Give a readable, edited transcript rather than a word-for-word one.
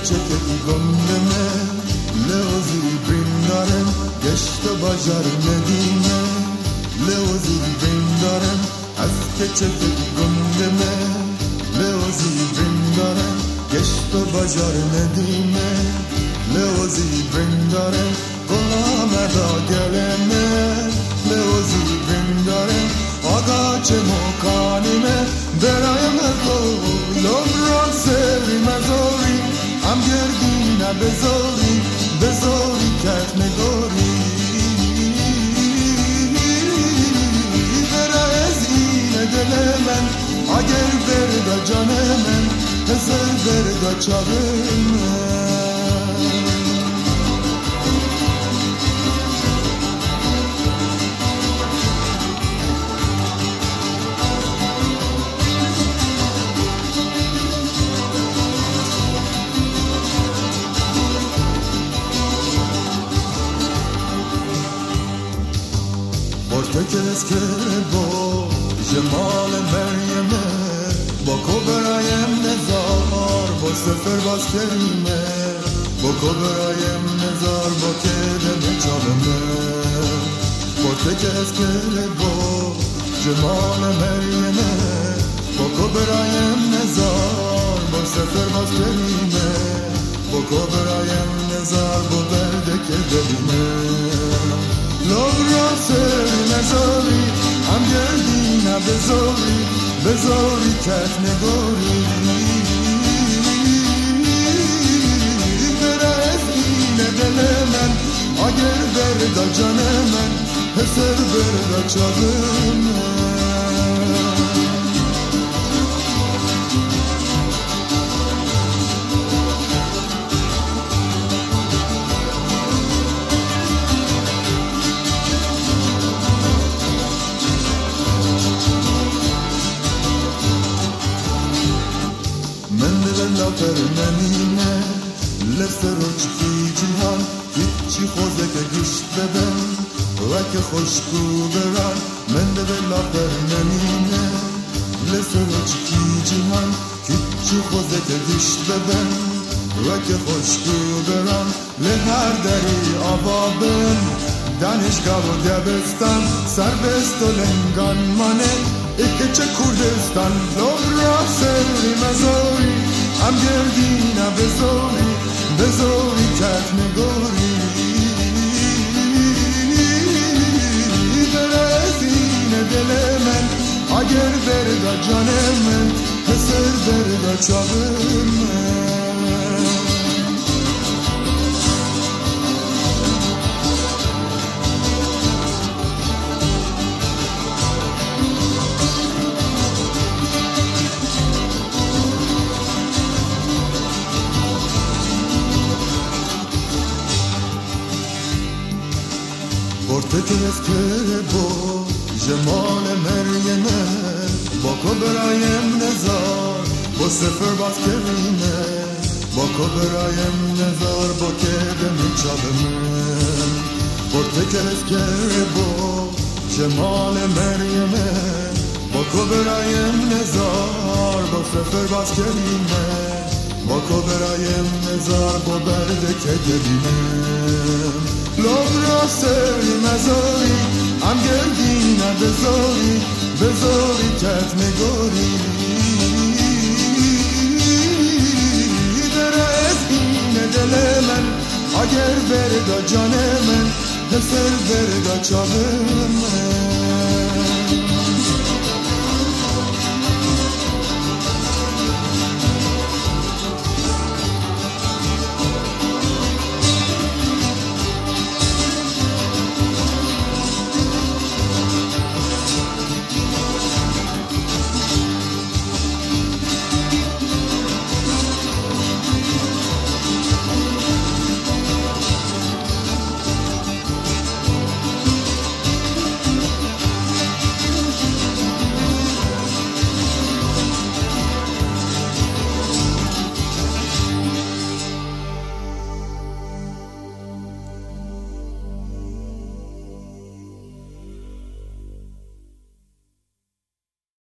çeketi gönlüme Leozi brindarem geçti bacar nedime Leozi brindarem eski çeketi gönlüme Leozi brindarem geçti bacar nedime Leozi brindarem kolame da geleme Leozi brindarem aga çemokanime برایم تو لب را سری مزاری هم گردی نه بزاری بزاری کت نگاری بره از اینه دل من اگر برده جان من هزار برده چاق من کس که با جمال مریمه با کبرایم نزار با سفر باز کریمه با کبرایم نزار با کدم چالمه با کس که با جمال مریمه با کبرایم نزار با سفر باز کریمه با کبرایم نزار با برده که ببینه لب را سری نزاری هم گردی نه بزاری بزاری کت نگاری بره از اینه دل من اگر برده جان من پسر برده چاق من فرمنینه لسروچ کی جهان هیچی خوزه که گشت ببن و که خوشکو برن من دلا فرمنینه لسروچ کی جهان هیچی خوزه که گشت ببن و که خوشکو برن لهر دری آبابن دانشگاه و دبستان سربست و لنگان مانه ایکه چه کردستان لب را سری مزاری هم گردی نه بزاری بزاری کت نگاری بره از اینه دل من اگر برده جان من پسر برده چاق من کس که با جمال مریمه با کبرایم نزار با سفر باز کریمه با کبرایم نزار با کدم چالمه کس که با جمال مریمه با کبرایم نزار با سفر باز کریمه با کبرایم نزار با برده که دبینم لب را سری مزاری هم گردی نه بزاری بزاری کت نگاری بره از اینه دل من اگر برده جان من پسر برده چاق من